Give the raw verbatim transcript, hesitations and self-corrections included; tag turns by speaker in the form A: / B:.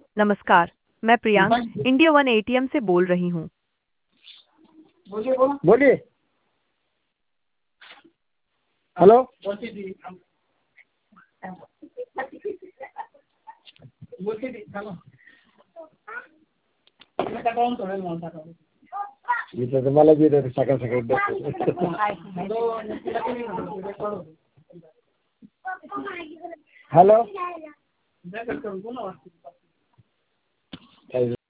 A: नमस्कार, मैं Priyank India One ATM से बोल रही हूँ।
B: बोलिए। हेलो। इथं तर मला बी सकाळ सकाळी हॅलो.